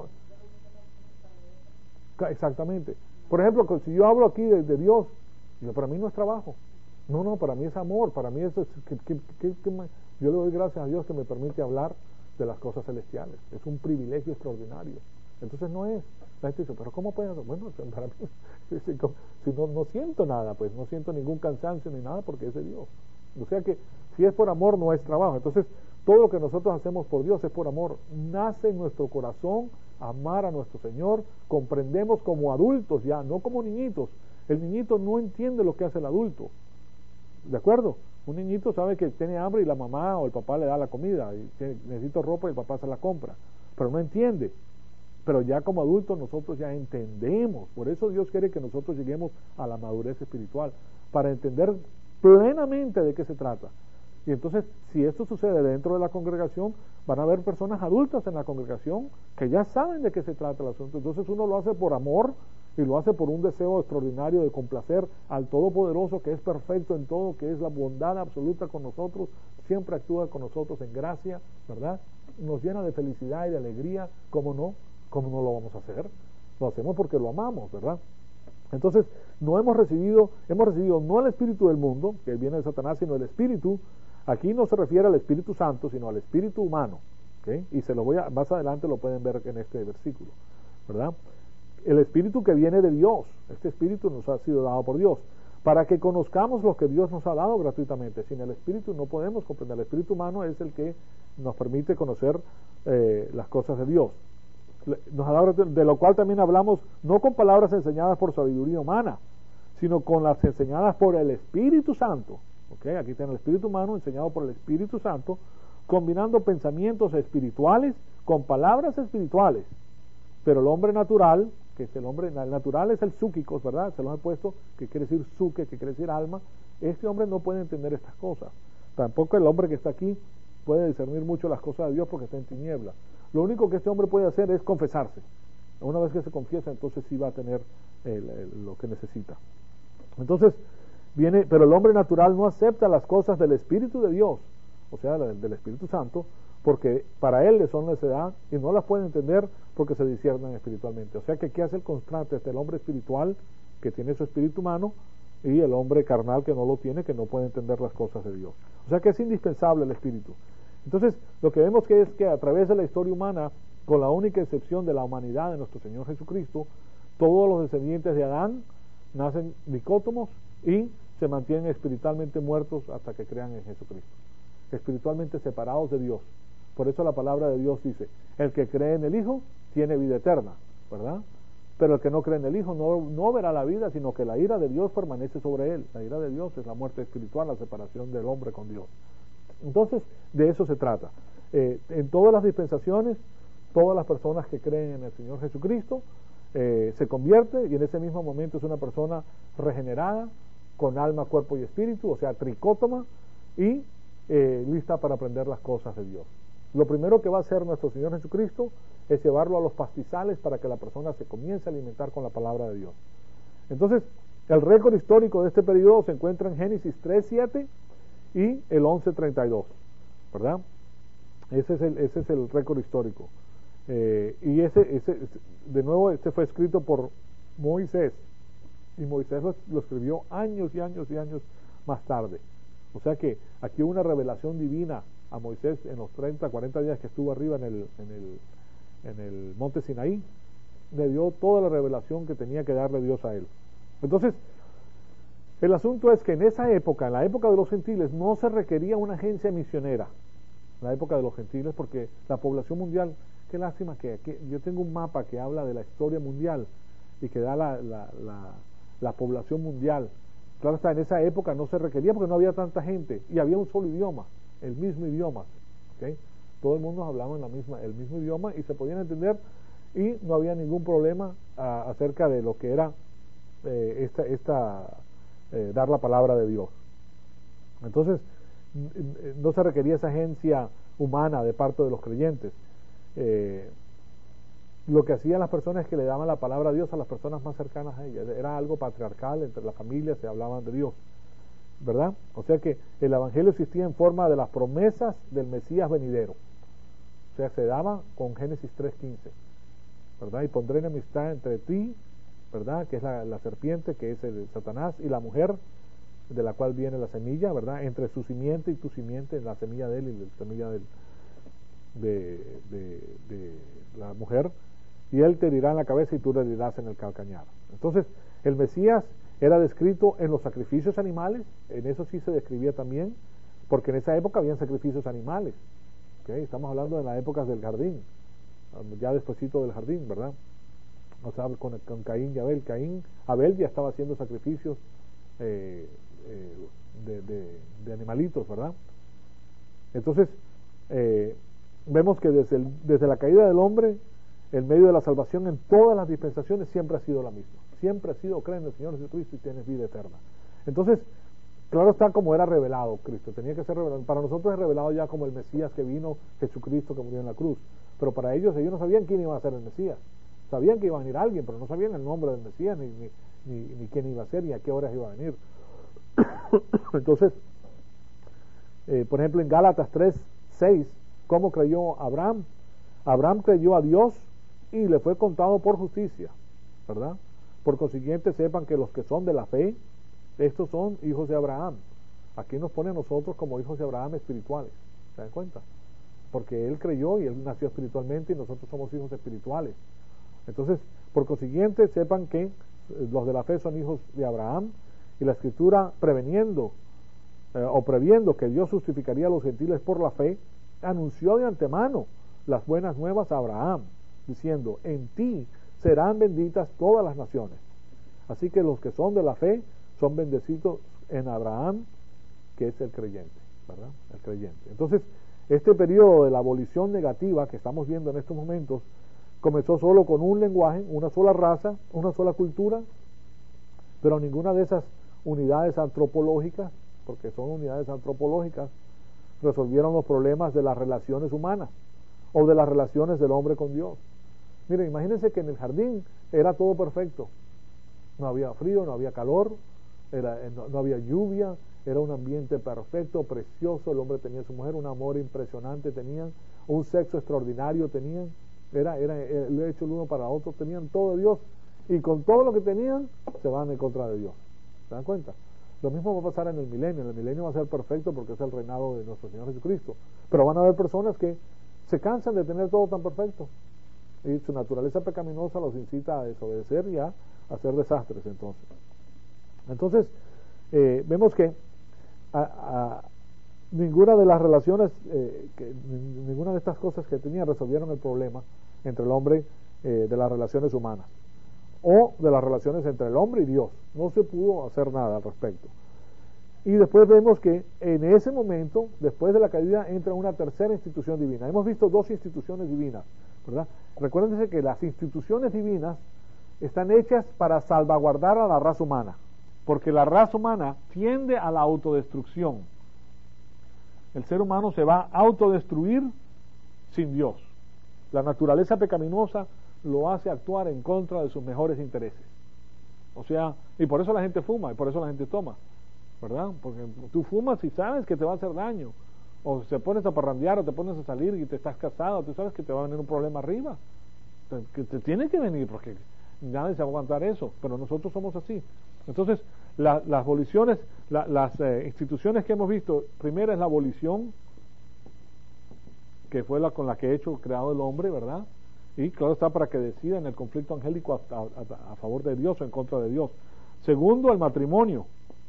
Exactamente. Por ejemplo, si yo hablo aquí de, de Dios, yo, para mí no es trabajo. No, no, para mí es amor, para mí eso es que, que, que, que me, yo le doy gracias a Dios que me permite hablar de las cosas celestiales. Es un privilegio extraordinario. Entonces no es, la gente dice, pero ¿cómo pueden hacer? Bueno, para mí, si no, no siento nada, pues no siento ningún cansancio ni nada porque es de Dios. O sea que si es por amor no es trabajo. Entonces todo lo que nosotros hacemos por Dios es por amor. Nace en nuestro corazón amar a nuestro Señor. Comprendemos como adultos ya, no como niñitos. El niñito no entiende lo que hace el adulto. ¿De acuerdo? Un niñito sabe que tiene hambre y la mamá o el papá le da la comida, y tiene, necesita ropa y el papá se la compra, pero no entiende. Pero ya como adultos nosotros ya entendemos. Por eso Dios quiere que nosotros lleguemos a la madurez espiritual, para entender plenamente de qué se trata. Y entonces, si esto sucede dentro de la congregación, van a haber personas adultas en la congregación que ya saben de qué se trata el asunto. Entonces uno lo hace por amor y lo hace por un deseo extraordinario de complacer al Todopoderoso, que es perfecto en todo, que es la bondad absoluta con nosotros, siempre actúa con nosotros en gracia, ¿verdad? Nos llena de felicidad y de alegría. ¿Cómo no? ¿Cómo no lo vamos a hacer? Lo hacemos porque lo amamos, ¿verdad? Entonces, no hemos recibido, hemos recibido no el espíritu del mundo, que viene de Satanás, sino el espíritu. Aquí no se refiere al Espíritu Santo, sino al espíritu humano, ¿okay? Y se lo voy a, más adelante lo pueden ver en este versículo, ¿verdad? El espíritu que viene de Dios. Este espíritu nos ha sido dado por Dios, para que conozcamos lo que Dios nos ha dado gratuitamente. Sin el espíritu no podemos comprender. El espíritu humano es el que nos permite conocer eh, las cosas de Dios. Nos ha dado, de lo cual también hablamos, no con palabras enseñadas por sabiduría humana, sino con las enseñadas por el Espíritu Santo. ¿Okay? Aquí está el espíritu humano enseñado por el Espíritu Santo, combinando pensamientos espirituales con palabras espirituales. Pero el hombre natural, que es el hombre el natural es el psúquicos, ¿verdad? Se los he puesto, que quiere decir psuque, que quiere decir alma. Este hombre no puede entender estas cosas. Tampoco el hombre que está aquí puede discernir mucho las cosas de Dios porque está en tiniebla. Lo único que este hombre puede hacer es confesarse. Una vez que se confiesa, entonces sí va a tener el, el, lo que necesita. Entonces, viene, pero el hombre natural no acepta las cosas del Espíritu de Dios, o sea, del, del Espíritu Santo, porque para él le son necedad y no las puede entender porque se disciernen espiritualmente. O sea que aquí hace el contraste entre el hombre espiritual, que tiene su espíritu humano, y el hombre carnal que no lo tiene, que no puede entender las cosas de Dios. O sea que es indispensable el espíritu. Entonces, lo que vemos que es que a través de la historia humana, con la única excepción de la humanidad de nuestro Señor Jesucristo, todos los descendientes de Adán nacen dicótomos y se mantienen espiritualmente muertos hasta que crean en Jesucristo, espiritualmente separados de Dios. Por eso la palabra de Dios dice, el que cree en el Hijo tiene vida eterna, ¿verdad? Pero el que no cree en el Hijo no, no verá la vida, sino que la ira de Dios permanece sobre él. La ira de Dios es la muerte espiritual, la separación del hombre con Dios. Entonces, de eso se trata. Eh, en todas las dispensaciones, todas las personas que creen en el Señor Jesucristo, eh, se convierte y en ese mismo momento es una persona regenerada, con alma, cuerpo y espíritu, o sea, tricótoma, y eh, lista para aprender las cosas de Dios. Lo primero que va a hacer nuestro Señor Jesucristo es llevarlo a los pastizales para que la persona se comience a alimentar con la palabra de Dios. Entonces, el récord histórico de este periodo se encuentra en Génesis tres siete y el once treinta y dos, ¿verdad? Ese es el, ese es el récord histórico. Eh, y ese, ese, de nuevo, este fue escrito por Moisés, y Moisés lo, lo escribió años y años y años más tarde. O sea que aquí hubo una revelación divina a Moisés en los treinta, cuarenta días que estuvo arriba en el, en el, en el monte Sinaí. Le dio toda la revelación que tenía que darle Dios a él. Entonces, el asunto es que en esa época, en la época de los gentiles, no se requería una agencia misionera. En la época de los gentiles, porque la población mundial, qué lástima que, que yo tengo un mapa que habla de la historia mundial y que da la, la, la, la población mundial. Claro está, en esa época no se requería porque no había tanta gente y había un solo idioma, el mismo idioma, ¿okay? Todo el mundo hablaba en la misma, el mismo idioma y se podían entender, y no había ningún problema a, acerca de lo que era eh, esta, esta eh, dar la palabra de Dios. Entonces no se requería esa agencia humana de parte de los creyentes. Eh, lo que hacían las personas es que le daban la palabra a Dios a las personas más cercanas a ellas. Era algo patriarcal, entre las familias se hablaban de Dios, ¿verdad? O sea que el evangelio existía en forma de las promesas del Mesías venidero. O sea, se daba con Génesis tres quince, ¿verdad? Y pondré enemistad entre ti, ¿verdad? Que es la, la serpiente, que es el Satanás, y la mujer, de la cual viene la semilla, ¿verdad? Entre su simiente y tu simiente, la semilla de él y la semilla del, de, de, de la mujer, y él te herirá en la cabeza y tú le herirás en el calcañar. Entonces, el Mesías era descrito en los sacrificios animales, en eso sí se describía también, porque en esa época habían sacrificios animales, ¿okay? Estamos hablando de las épocas del jardín, ya despuesito del jardín, ¿verdad? O sea, con, con Caín y Abel. Caín, Abel ya estaba haciendo sacrificios eh, eh, de, de, de animalitos, ¿verdad? Entonces, eh, vemos que desde, el, desde la caída del hombre, el medio de la salvación en todas las dispensaciones siempre ha sido la misma. Siempre ha sido, cree en el Señor Jesucristo y tienes vida eterna. Entonces, claro está, como era revelado Cristo, tenía que ser revelado. Para nosotros es revelado ya como el Mesías que vino, Jesucristo que murió en la cruz. Pero para ellos, ellos no sabían quién iba a ser el Mesías. Sabían que iba a venir alguien, pero no sabían el nombre del Mesías, ni, ni, ni, ni quién iba a ser, ni a qué horas iba a venir. Entonces, eh, por ejemplo, en Gálatas tres seis, ¿cómo creyó Abraham? Abraham creyó a Dios y le fue contado por justicia, ¿verdad? Por consiguiente, sepan que los que son de la fe, estos son hijos de Abraham. Aquí nos pone a nosotros como hijos de Abraham espirituales, ¿se dan cuenta? Porque él creyó y él nació espiritualmente y nosotros somos hijos espirituales. Entonces, por consiguiente, sepan que los de la fe son hijos de Abraham, y la Escritura, preveniendo eh, o previendo que Dios justificaría a los gentiles por la fe, anunció de antemano las buenas nuevas a Abraham, diciendo: en ti serán benditas todas las naciones. Así que los que son de la fe son bendecidos en Abraham, que es el creyente, ¿verdad? El creyente. Entonces, este periodo de la abolición negativa que estamos viendo en estos momentos comenzó solo con un lenguaje, una sola raza, una sola cultura, pero ninguna de esas unidades antropológicas, porque son unidades antropológicas, resolvieron los problemas de las relaciones humanas o de las relaciones del hombre con Dios. Miren, imagínense que en el jardín era todo perfecto, no había frío, no había calor, era, no, no había lluvia, era un ambiente perfecto, precioso, el hombre tenía a su mujer, un amor impresionante tenían, un sexo extraordinario tenían, era, era, era lo hecho el uno para otro, tenían todo de Dios, y con todo lo que tenían se van en contra de Dios. ¿Se dan cuenta? Lo mismo va a pasar en el milenio. En el milenio va a ser perfecto porque es el reinado de nuestro Señor Jesucristo, pero van a haber personas que se cansan de tener todo tan perfecto y su naturaleza pecaminosa los incita a desobedecer y a hacer desastres. Entonces entonces eh, vemos que a, a, ninguna de las relaciones eh, que, ninguna de estas cosas que tenían resolvieron el problema entre el hombre, eh, de las relaciones humanas o de las relaciones entre el hombre y Dios. No se pudo hacer nada al respecto. Y después vemos que en ese momento, después de la caída, entra una tercera institución divina. Hemos visto dos instituciones divinas, ¿verdad? Recuérdense que las instituciones divinas están hechas para salvaguardar a la raza humana. porque la raza humana tiende a la autodestrucción. El ser humano se va a autodestruir sin Dios. La naturaleza pecaminosa lo hace actuar en contra de sus mejores intereses. O sea, y por eso la gente fuma, y por eso la gente toma, ¿verdad? Porque tú fumas y sabes que te va a hacer daño, o te pones a parrandear, o te pones a salir y te estás casado, tú sabes que te va a venir un problema arriba, que te tiene que venir, porque nadie se va a aguantar eso, pero nosotros somos así. Entonces, la, las aboliciones, la, las eh, instituciones que hemos visto, primera es la abolición, que fue la con la que ha hecho creado el hombre, ¿verdad? Y claro está, para que decida en el conflicto angélico a, a, a, a favor de Dios o en contra de Dios. Segundo, el matrimonio.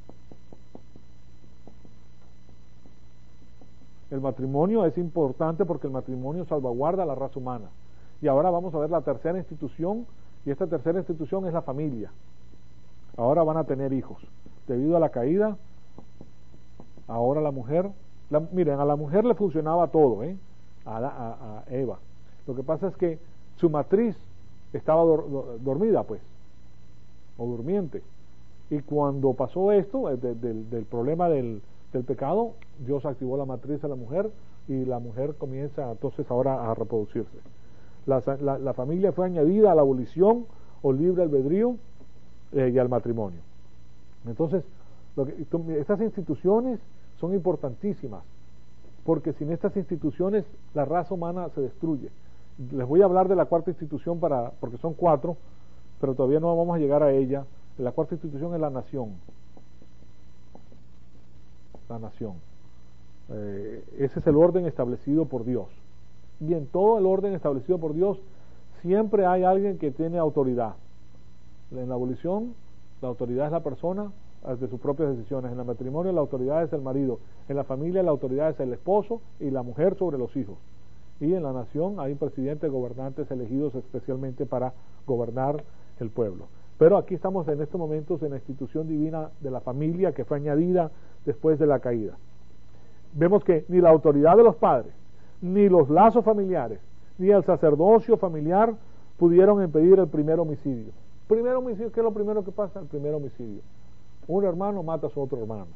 El matrimonio es importante porque el matrimonio salvaguarda a la raza humana. Y ahora vamos a ver la tercera institución, y esta tercera institución es la familia. Ahora van a tener hijos. Debido a la caída, ahora la mujer, la, miren, a la mujer le funcionaba todo, ¿eh? a, la, a, a Eva. Lo que pasa es que su matriz estaba dor, do, dormida, pues, o durmiente. Y cuando pasó esto, de, de, del problema del, del pecado, Dios activó la matriz a la mujer, y la mujer comienza entonces ahora a reproducirse. La, la, la familia fue añadida a la abolición o libre albedrío eh, y al matrimonio. Entonces, lo que, estas instituciones son importantísimas, porque sin estas instituciones la raza humana se destruye. Les voy a hablar de la cuarta institución, para porque son cuatro, pero todavía no vamos a llegar a ella. La cuarta institución es la nación. La nación. Eh, ese es el orden establecido por Dios. Y en todo el orden establecido por Dios siempre hay alguien que tiene autoridad. En la abolición, la autoridad es la persona de sus propias decisiones. En el matrimonio, la autoridad es el marido. En la familia, la autoridad es el esposo y la mujer sobre los hijos. Y en la nación hay un presidente, gobernantes elegidos especialmente para gobernar el pueblo. Pero aquí estamos en estos momentos en la institución divina de la familia, que fue añadida después de la caída. Vemos que ni la autoridad de los padres, ni los lazos familiares, ni el sacerdocio familiar pudieron impedir el primer homicidio. Primer homicidio, ¿qué es lo primero que pasa? El primer homicidio. Un hermano mata a su otro hermano.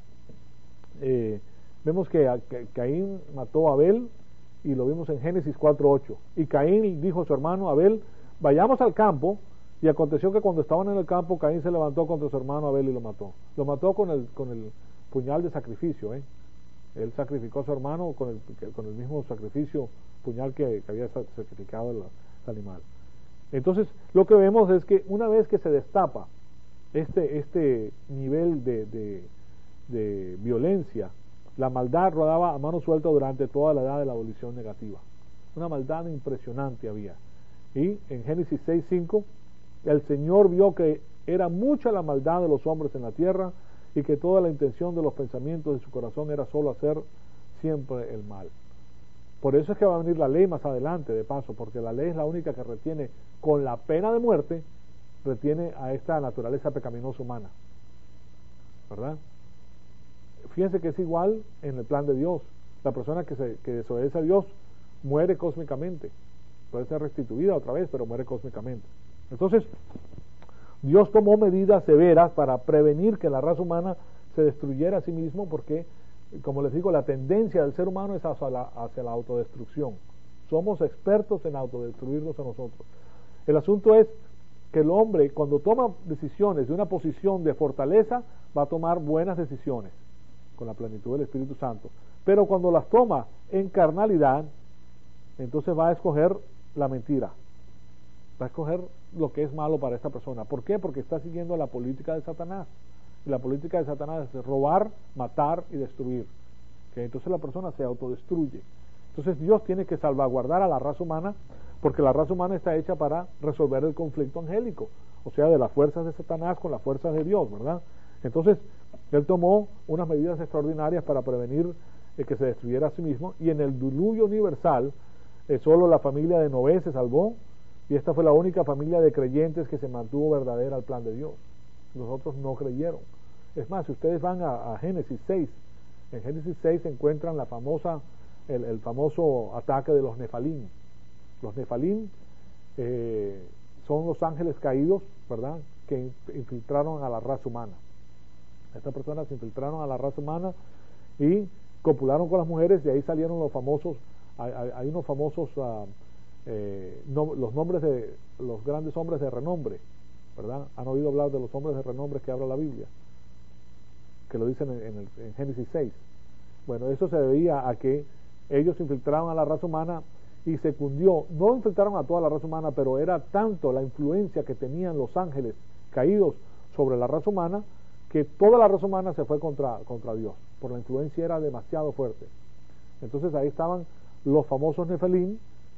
Eh, vemos que, que Caín mató a Abel, y lo vimos en Génesis cuatro ocho. Y Caín dijo a su hermano Abel, vayamos al campo, y aconteció que cuando estaban en el campo, Caín se levantó contra su hermano Abel y lo mató. Lo mató con el, con el puñal de sacrificio, ¿eh? Él sacrificó a su hermano con el, con el mismo sacrificio, puñal que, que había sacrificado el, el animal. Entonces, lo que vemos es que una vez que se destapa este, este nivel de, de, de violencia, la maldad rodaba a mano suelta durante toda la edad de la abolición negativa. Una maldad impresionante había. Y en Génesis seis cinco, el Señor vio que era mucha la maldad de los hombres en la tierra, y que toda la intención de los pensamientos de su corazón era solo hacer siempre el mal. Por eso es que va a venir la ley más adelante, de paso, porque la ley es la única que retiene, con la pena de muerte, retiene a esta naturaleza pecaminosa humana, ¿verdad? Fíjense que es igual en el plan de Dios. La persona que, se, que desobedece a Dios muere cósmicamente, puede ser restituida otra vez, pero muere cósmicamente. Entonces, Dios tomó medidas severas para prevenir que la raza humana se destruyera a sí mismo, porque, como les digo, la tendencia del ser humano es hacia la, hacia la autodestrucción. Somos expertos en autodestruirnos a nosotros. El asunto es que el hombre, cuando toma decisiones de una posición de fortaleza, va a tomar buenas decisiones con la plenitud del Espíritu Santo. Pero cuando las toma en carnalidad, entonces va a escoger la mentira. Va a escoger lo que es malo para esta persona. ¿Por qué? Porque está siguiendo la política de Satanás. Y la política de Satanás es robar, matar y destruir. ¿Okay? Entonces la persona se autodestruye. Entonces Dios tiene que salvaguardar a la raza humana, porque la raza humana está hecha para resolver el conflicto angélico, o sea, de las fuerzas de Satanás con las fuerzas de Dios, ¿verdad? Entonces Él tomó unas medidas extraordinarias para prevenir eh, que se destruyera a sí mismo, y en el diluvio universal eh, solo la familia de Noé se salvó, y esta fue la única familia de creyentes que se mantuvo verdadera al plan de Dios. Los otros no creyeron. Es más, si ustedes van a, a Génesis seis, en Génesis seis se encuentran la famosa, el, el famoso ataque de los Nefalim. Los Nefalim eh, son los ángeles caídos, ¿verdad?, que infiltraron a la raza humana. Estas personas se infiltraron a la raza humana y copularon con las mujeres, y ahí salieron los famosos, hay, hay, hay unos famosos, uh, eh, no, los nombres de los grandes hombres de renombre, ¿verdad? Han oído hablar de los hombres de renombre que habla la Biblia, que lo dicen en, en, el, en Génesis seis. Bueno, eso se debía a que ellos infiltraron a la raza humana y se cundió, no infiltraron a toda la raza humana, pero era tanto la influencia que tenían los ángeles caídos sobre la raza humana, que toda la raza humana se fue contra, contra Dios, por la influencia era demasiado fuerte. Entonces ahí estaban los famosos Nefelim,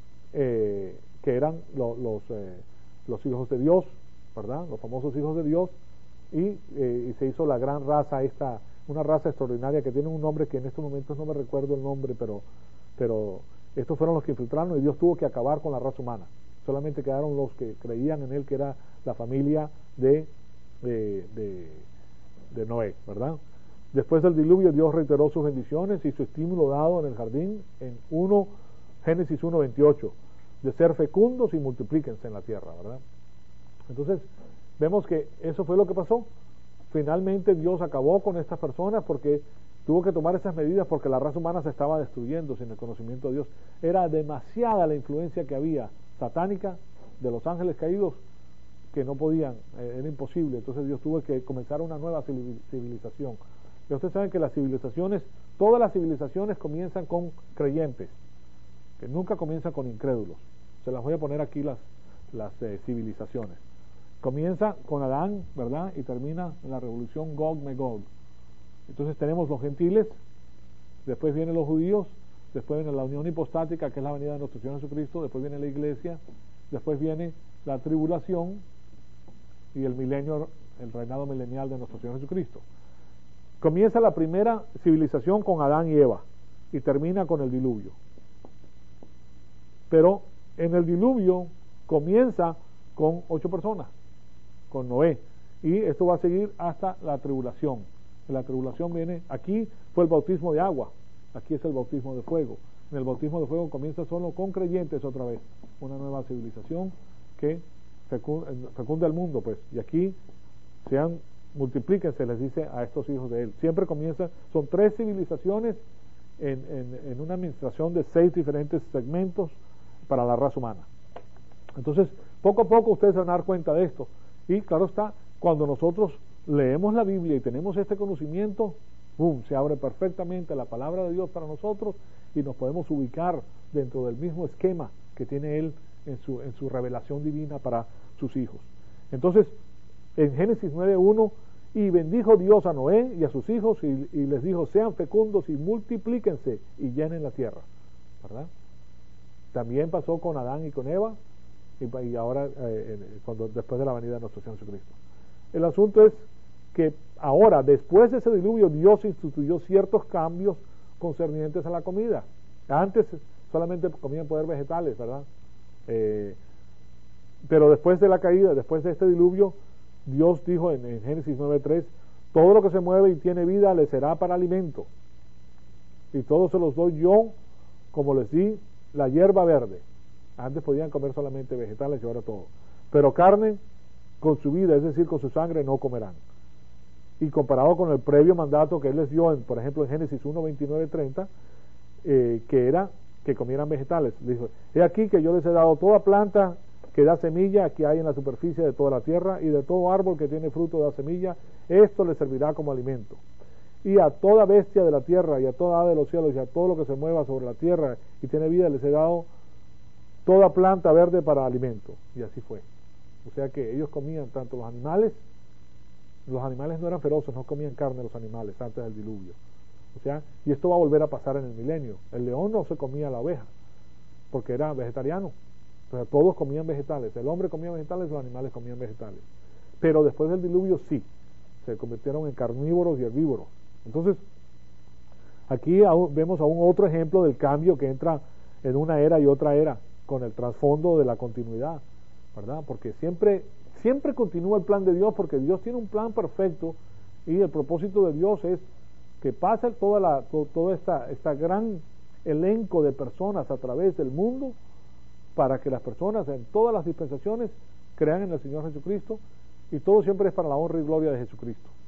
eh, que eran lo, los, eh, los hijos de Dios, ¿verdad? Los famosos hijos de Dios, y, eh, y se hizo la gran raza esta, una raza extraordinaria que tiene un nombre que en estos momentos no me recuerdo el nombre, pero, pero estos fueron los que infiltraron, y Dios tuvo que acabar con la raza humana. Solamente quedaron los que creían en él, que era la familia de, de, de, de Noé, ¿verdad? Después del diluvio, Dios reiteró sus bendiciones y su estímulo dado en el jardín en uno Génesis uno veintiocho, de ser fecundos y multiplíquense en la tierra, ¿verdad? Entonces, vemos que eso fue lo que pasó. Finalmente Dios acabó con estas personas porque tuvo que tomar esas medidas, porque la raza humana se estaba destruyendo sin el conocimiento de Dios. Era demasiada la influencia que había satánica de los ángeles caídos, que no podían, eh, era imposible. Entonces Dios tuvo que comenzar una nueva civilización. Y ustedes saben que las civilizaciones, todas las civilizaciones comienzan con creyentes, que nunca comienzan con incrédulos. Se las voy a poner aquí las, las eh, civilizaciones. Comienza con Adán, ¿verdad? Y termina en la revolución Gog-Magog. Entonces tenemos los gentiles, después vienen los judíos, después viene la unión hipostática, que es la venida de nuestro Señor Jesucristo, después viene la iglesia, después viene la tribulación y el milenio, el reinado milenial de nuestro Señor Jesucristo. Comienza la primera civilización con Adán y Eva y termina con el diluvio. Pero en el diluvio comienza con ocho personas, con Noé, y esto va a seguir hasta la tribulación. En la tribulación viene, aquí fue el bautismo de agua, aquí es el bautismo de fuego. En el bautismo de fuego comienza solo con creyentes otra vez, una nueva civilización que fecunda el mundo, pues, y aquí sean, multiplíquense, les dice a estos hijos de él. Siempre comienza, son tres civilizaciones en, en, en una administración de seis diferentes segmentos para la raza humana. Entonces, poco a poco ustedes se van a dar cuenta de esto, y claro está, cuando nosotros leemos la Biblia y tenemos este conocimiento, boom, se abre perfectamente la palabra de Dios para nosotros y nos podemos ubicar dentro del mismo esquema que tiene Él en su, en su revelación divina para sus hijos. Entonces, en Génesis nueve uno, y bendijo Dios a Noé y a sus hijos y, y les dijo, sean fecundos y multiplíquense y llenen la tierra, ¿verdad? También pasó con Adán y con Eva, y, y ahora eh, cuando, después de la venida de nuestro Señor Jesucristo. El asunto es que ahora, después de ese diluvio, Dios instituyó ciertos cambios concernientes a la comida. Antes solamente comían poder vegetales, ¿verdad? Eh, pero después de la caída, después de este diluvio, Dios dijo en, en Génesis nueve tres, todo lo que se mueve y tiene vida le será para alimento, y todo se los doy yo, como les di la hierba verde. Antes podían comer solamente vegetales y ahora todo, pero carne con su vida, es decir, con su sangre, no comerán. Y comparado con el previo mandato que Él les dio, en, por ejemplo en Génesis uno veintinueve treinta, eh, que era que comieran vegetales, le dijo, he aquí que yo les he dado toda planta que da semilla que hay en la superficie de toda la tierra, y de todo árbol que tiene fruto da semilla, esto les servirá como alimento. Y a toda bestia de la tierra, y a toda ave de los cielos, y a todo lo que se mueva sobre la tierra y tiene vida, les he dado toda planta verde para alimento. Y así fue. O sea que ellos comían tanto los animales, los animales no eran feroces, no comían carne los animales antes del diluvio. O sea, y esto va a volver a pasar en el milenio. El león no se comía la oveja, porque era vegetariano. Entonces todos comían vegetales, el hombre comía vegetales, los animales comían vegetales. Pero después del diluvio sí, se convirtieron en carnívoros y herbívoros. Entonces, aquí vemos aún otro ejemplo del cambio que entra en una era y otra era, con el trasfondo de la continuidad, ¿verdad? Porque siempre, siempre continúa el plan de Dios, porque Dios tiene un plan perfecto, y el propósito de Dios es que pase toda la, to, toda esta, esta gran elenco de personas a través del mundo, para que las personas en todas las dispensaciones crean en el Señor Jesucristo, y todo siempre es para la honra y gloria de Jesucristo.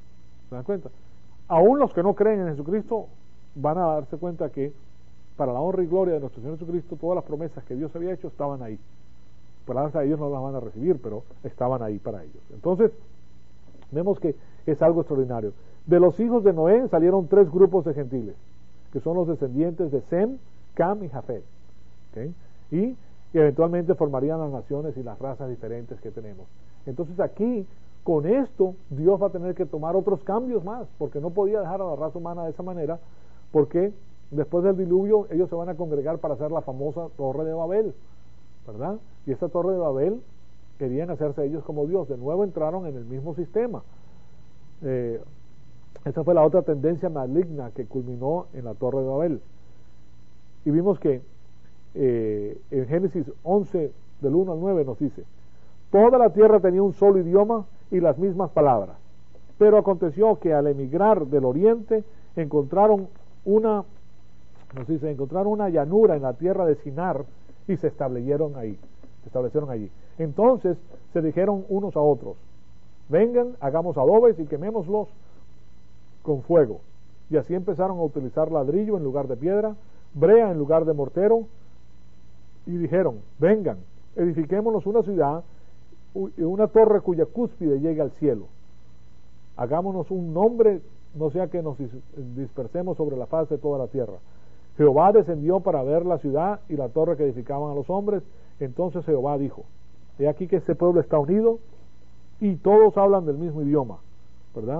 ¿Se dan cuenta? Aún los que no creen en Jesucristo van a darse cuenta que para la honra y gloria de nuestro Señor Jesucristo, todas las promesas que Dios había hecho estaban ahí. Palabras a ellos no las van a recibir, pero estaban ahí para ellos. Entonces, vemos que es algo extraordinario. De los hijos de Noé salieron tres grupos de gentiles, que son los descendientes de Sem, Cam y Jafet. ¿Okay? Y, y eventualmente formarían las naciones y las razas diferentes que tenemos. Entonces aquí, con esto, Dios va a tener que tomar otros cambios más, porque no podía dejar a la raza humana de esa manera, porque después del diluvio ellos se van a congregar para hacer la famosa Torre de Babel, ¿verdad? Y esa Torre de Babel querían hacerse ellos como Dios. De nuevo entraron en el mismo sistema. Eh, esa fue la otra tendencia maligna que culminó en la Torre de Babel. Y vimos que eh, en Génesis once, del uno al nueve, nos dice: toda la tierra tenía un solo idioma y las mismas palabras. Pero aconteció que al emigrar del oriente encontraron una, nos dice, encontraron una llanura en la tierra de Sinar y se establecieron ahí. Se establecieron allí. Entonces se dijeron unos a otros: vengan, hagamos adobes y quemémoslos con fuego. Y así empezaron a utilizar ladrillo en lugar de piedra, brea en lugar de mortero, y dijeron: vengan, edifiquémonos una ciudad, una torre cuya cúspide llegue al cielo. Hagámonos un nombre, no sea que nos dispersemos sobre la faz de toda la tierra. Jehová descendió para ver la ciudad y la torre que edificaban a los hombres. Entonces Jehová dijo: he aquí que este pueblo está unido y todos hablan del mismo idioma, ¿verdad?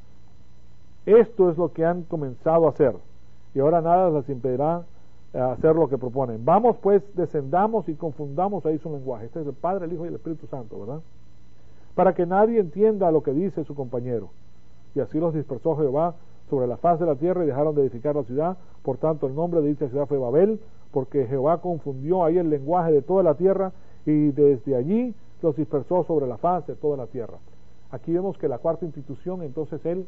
Esto es lo que han comenzado a hacer, y ahora nada les impedirá hacer lo que proponen. Vamos pues, descendamos y confundamos ahí su lenguaje. Este es el Padre, el Hijo y el Espíritu Santo, ¿verdad? Para que nadie entienda lo que dice su compañero. Y así los dispersó Jehová sobre la faz de la tierra y dejaron de edificar la ciudad. Por tanto, el nombre de dicha ciudad fue Babel, porque Jehová confundió ahí el lenguaje de toda la tierra, y desde allí los dispersó sobre la faz de toda la tierra. Aquí vemos que la cuarta institución, entonces él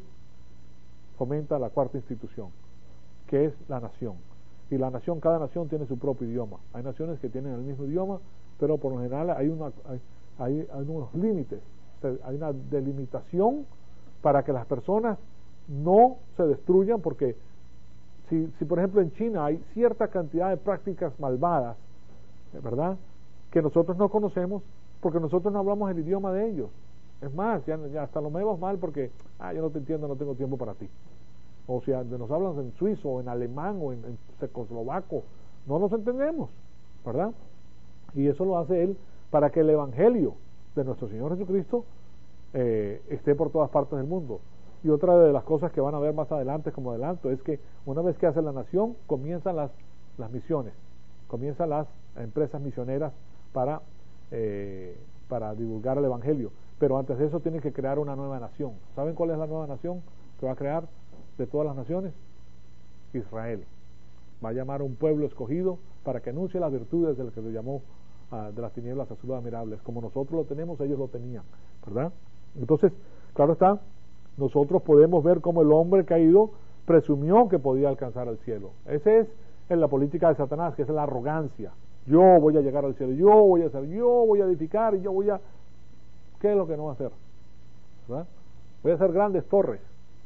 fomenta la cuarta institución, que es la nación. Y la nación, cada nación tiene su propio idioma. Hay naciones que tienen el mismo idioma, pero por lo general hay, una, hay, hay, hay unos límites, hay una delimitación para que las personas no se destruyan, porque si, si por ejemplo en China hay cierta cantidad de prácticas malvadas, ¿verdad?, que nosotros no conocemos, porque nosotros no hablamos el idioma de ellos. Es más, ya, ya hasta lo vemos mal porque, ah, yo no te entiendo, no tengo tiempo para ti. O sea, nos hablan en suizo, o en alemán, o en, en checoslovaco, no nos entendemos, ¿verdad? Y eso lo hace él para que el evangelio de nuestro Señor Jesucristo eh, esté por todas partes del mundo. Y otra de las cosas que van a ver más adelante como adelanto es que una vez que hace la nación, comienzan las, las misiones, comienzan las empresas misioneras para, eh, para divulgar el evangelio. Pero antes de eso tiene que crear una nueva nación. ¿Saben cuál es la nueva nación que va a crear de todas las naciones? Israel. Va a llamar a un pueblo escogido para que anuncie las virtudes del que lo llamó uh, de las tinieblas a su luz admirables. Como nosotros lo tenemos, ellos lo tenían, ¿verdad? Entonces, claro está, nosotros podemos ver cómo el hombre caído presumió que podía alcanzar al cielo. Ese es en la política de Satanás, que es la arrogancia. Yo voy a llegar al cielo, yo voy a hacer, yo voy a edificar y yo voy a... ¿Qué es lo que no va a hacer? ¿Verdad? Voy a hacer grandes torres.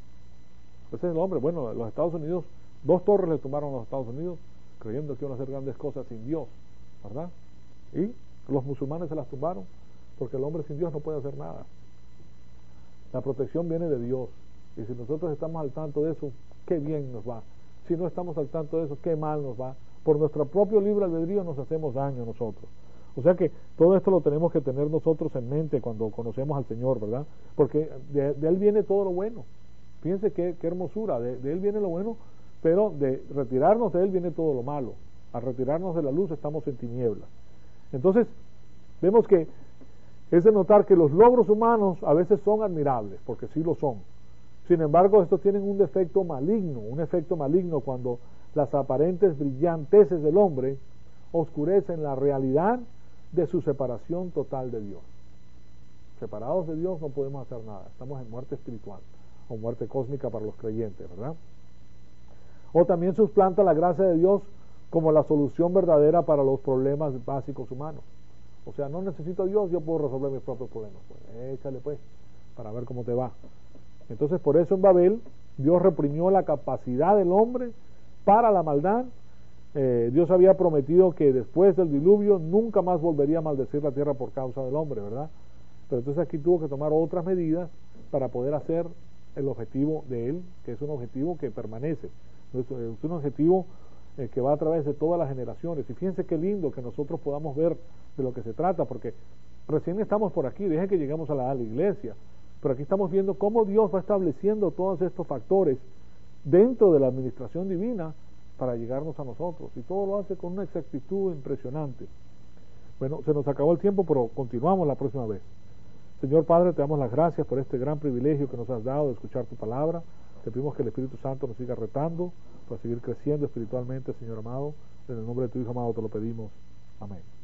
Ese es el hombre. Bueno, los Estados Unidos, dos torres le tumbaron a los Estados Unidos creyendo que iban a hacer grandes cosas sin Dios, ¿verdad? Y los musulmanes se las tumbaron porque el hombre sin Dios no puede hacer nada. La protección viene de Dios, y si nosotros estamos al tanto de eso, qué bien nos va. Si no estamos al tanto de eso, qué mal nos va. Por nuestro propio libre albedrío nos hacemos daño nosotros. O sea que todo esto lo tenemos que tener nosotros en mente cuando conocemos al Señor, ¿verdad? Porque de, de Él viene todo lo bueno. Fíjense qué, qué hermosura, de, de Él viene lo bueno, pero de retirarnos de Él viene todo lo malo. Al retirarnos de la luz estamos en tinieblas. Entonces, vemos que es de notar que los logros humanos a veces son admirables, porque sí lo son. Sin embargo, estos tienen un defecto maligno, un efecto maligno cuando las aparentes brillanteces del hombre oscurecen la realidad de su separación total de Dios. Separados de Dios no podemos hacer nada, estamos en muerte espiritual o muerte cósmica para los creyentes, ¿verdad? O también suplanta la gracia de Dios como la solución verdadera para los problemas básicos humanos. O sea, no necesito a Dios, yo puedo resolver mis propios problemas. Pues, échale pues, para ver cómo te va. Entonces por eso en Babel Dios reprimió la capacidad del hombre para la maldad. Eh, Dios había prometido que después del diluvio nunca más volvería a maldecir la tierra por causa del hombre, ¿verdad? Pero entonces aquí tuvo que tomar otras medidas para poder hacer el objetivo de él, que es un objetivo que permanece, es un objetivo eh, que va a través de todas las generaciones. Y fíjense qué lindo que nosotros podamos ver de lo que se trata, porque recién estamos por aquí, dejen que lleguemos a la, a la iglesia, pero aquí estamos viendo cómo Dios va estableciendo todos estos factores dentro de la administración divina para llegarnos a nosotros, y todo lo hace con una exactitud impresionante. Bueno, se nos acabó el tiempo, pero continuamos la próxima vez. Señor Padre, te damos las gracias por este gran privilegio que nos has dado de escuchar tu palabra. Te pedimos que el Espíritu Santo nos siga retando para seguir creciendo espiritualmente, Señor amado. En el nombre de tu Hijo amado te lo pedimos. Amén.